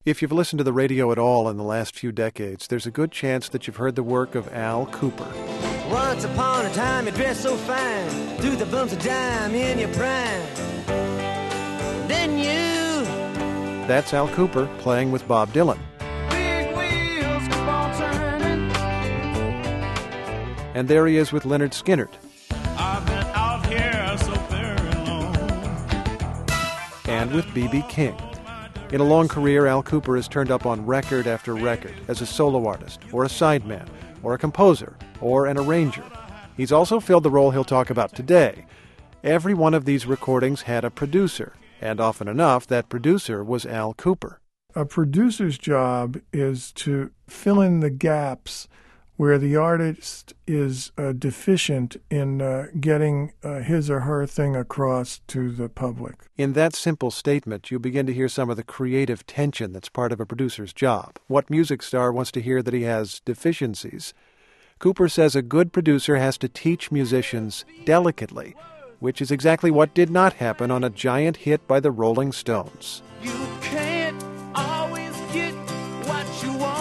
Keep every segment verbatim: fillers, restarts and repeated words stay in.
If you've listened to the radio at all in the last few decades, there's a good chance that you've heard the work of Al Kooper. Once upon a time you dressed so fine, threw the bumps of dime in your prime. Then you... That's Al Kooper playing with Bob Dylan. Big wheels keep on turning. And there he is with Lynyrd Skynyrd. I've been out here so very long. And with B B King. In a long career, Al Kooper has turned up on record after record as a solo artist, or a sideman, or a composer, or an arranger. He's also filled the role he'll talk about today. Every one of these recordings had a producer, and often enough, that producer was Al Kooper. A producer's job is to fill in the gaps where the artist is uh, deficient in uh, getting uh, his or her thing across to the public. In that simple statement, you begin to hear some of the creative tension that's part of a producer's job. What music star wants to hear that he has deficiencies? Kooper says a good producer has to teach musicians delicately, which is exactly what did not happen on a giant hit by the Rolling Stones. You can't always get what you want.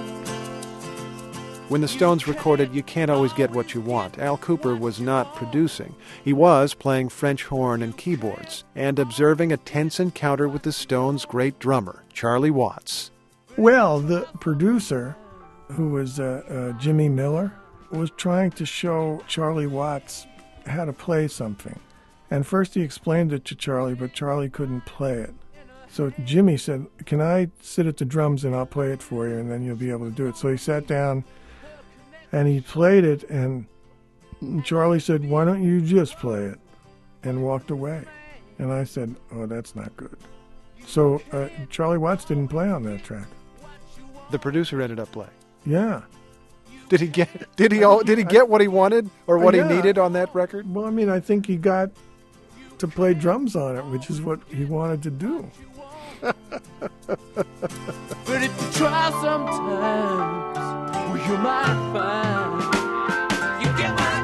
When the Stones recorded You Can't Always Get What You Want, Al Kooper was not producing. He was playing French horn and keyboards and observing a tense encounter with the Stones' great drummer, Charlie Watts. Well, the producer, who was uh, uh, Jimmy Miller, was trying to show Charlie Watts how to play something. And first he explained it to Charlie, but Charlie couldn't play it. So Jimmy said, can I sit at the drums and I'll play it for you and then you'll be able to do it. So he sat down and he played it, and Charlie said, why don't you just play it? And walked away. And I said, oh, that's not good. So uh, Charlie Watts didn't play on that track. The producer ended up playing. Yeah. Did he get did he all, did he get what he wanted or what Yeah. he needed on that record? Well, I mean, I think he got to play drums on it, which is what he wanted to do. But if you try sometimes, well, you might find you get what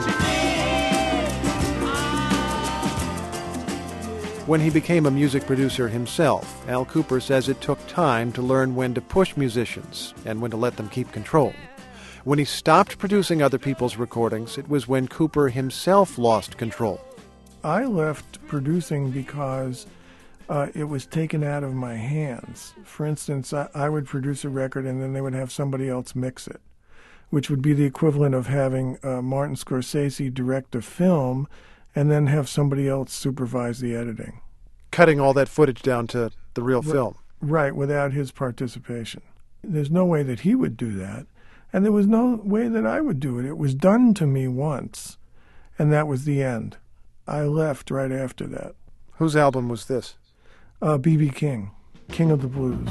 you need. When he became a music producer himself, Al Kooper says it took time to learn when to push musicians and when to let them keep control. When he stopped producing other people's recordings, it was when Kooper himself lost control. I left producing because uh, it was taken out of my hands. For instance, I, I would produce a record and then they would have somebody else mix it, which would be the equivalent of having uh, Martin Scorsese direct a film and then have somebody else supervise the editing. Cutting all that footage down to the real R- film. Right, without his participation. There's no way that he would do that, and there was no way that I would do it. It was done to me once, and that was the end. I left right after that. Whose album was this? Uh, B B King, King of the Blues.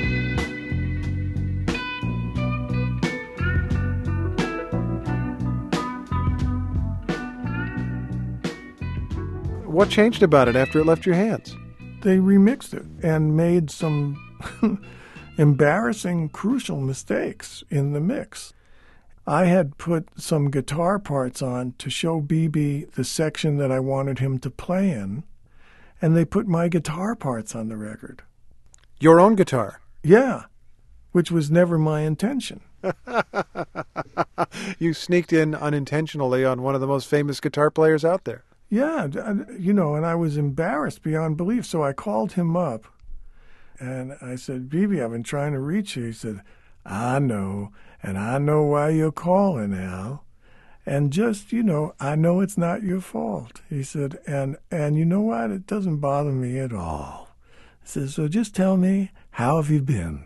What changed about it after it left your hands? They remixed it and made some embarrassing, crucial mistakes in the mix. I had put some guitar parts on to show B B the section that I wanted him to play in, and they put my guitar parts on the record. Your own guitar? Yeah, which was never my intention. You sneaked in unintentionally on one of the most famous guitar players out there. Yeah, you know, and I was embarrassed beyond belief, so I called him up, and I said, B B, I've been trying to reach you. He said, I know, and I know why you're calling, Al. And just, you know, I know it's not your fault. He said, and and you know what? It doesn't bother me at all. He says, so just tell me, how have you been?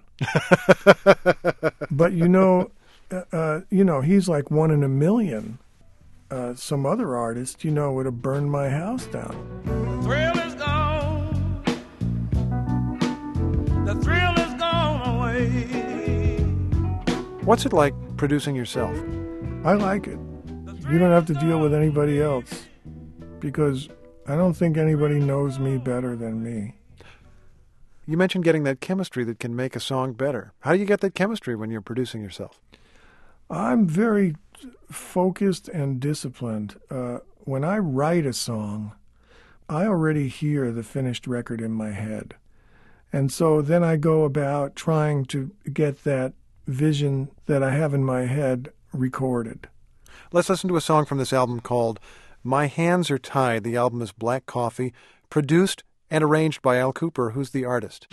But, you know, uh, uh, you know, he's like one in a million. Uh, some other artist, you know, would have burned my house down. The thrill is gone. The thrill is gone away. What's it like producing yourself? I like it. You don't have to deal with anybody else because I don't think anybody knows me better than me. You mentioned getting that chemistry that can make a song better. How do you get that chemistry when you're producing yourself? I'm very focused and disciplined. Uh, when I write a song, I already hear the finished record in my head. And so then I go about trying to get that vision that I have in my head recorded. Let's listen to a song from this album called My Hands Are Tied. The album is Black Coffee, produced and arranged by Al Kooper, who's the artist.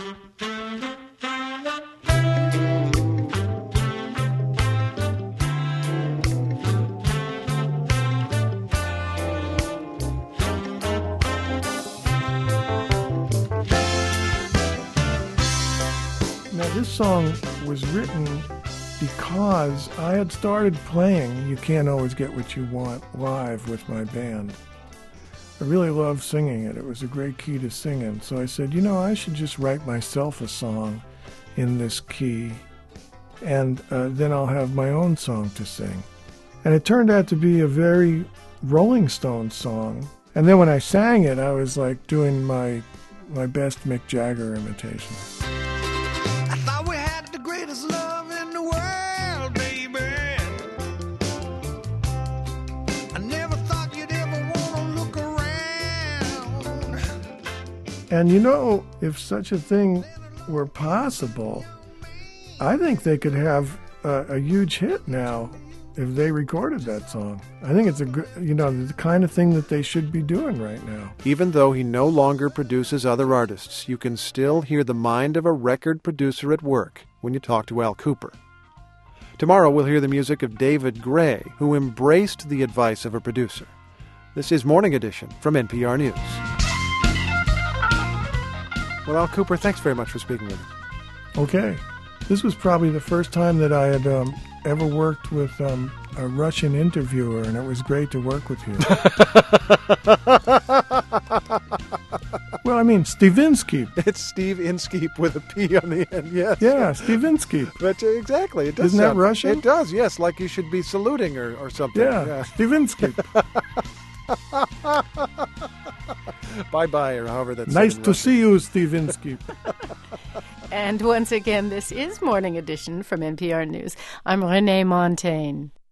Now, this song was written because I had started playing You Can't Always Get What You Want live with my band. I really loved singing it. It was a great key to sing in. So I said, you know, I should just write myself a song in this key, and uh, then I'll have my own song to sing. And it turned out to be a very Rolling Stones song. And then when I sang it, I was like doing my my best Mick Jagger imitation. I thought we had the greatest love in the world, baby. I never thought you'd ever want to look around. And you know, if such a thing were possible, I think they could have a, a huge hit now if they recorded that song. I think it's a good, you know, the kind of thing that they should be doing right now. Even though he no longer produces other artists, you can still hear the mind of a record producer at work when you talk to Al Kooper. Tomorrow we'll hear the music of David Gray, who embraced the advice of a producer. This is Morning Edition from N P R News. Well, Al Kooper, thanks very much for speaking with us. Okay. This was probably the first time that I had um, ever worked with um, a Russian interviewer, and it was great to work with you. Well, I mean, Stivinsky. It's Steve Inskeep with a P on the end, yes. Yeah, Stivinsky. But uh, exactly, it does Isn't that sound, Russian? It does, yes, like you should be saluting or, or something. Yeah, Stivinsky. Bye-bye, or however that's Nice said in to Russian. see you, Stivinsky. And once again, this is Morning Edition from N P R News. I'm Renee Montagne.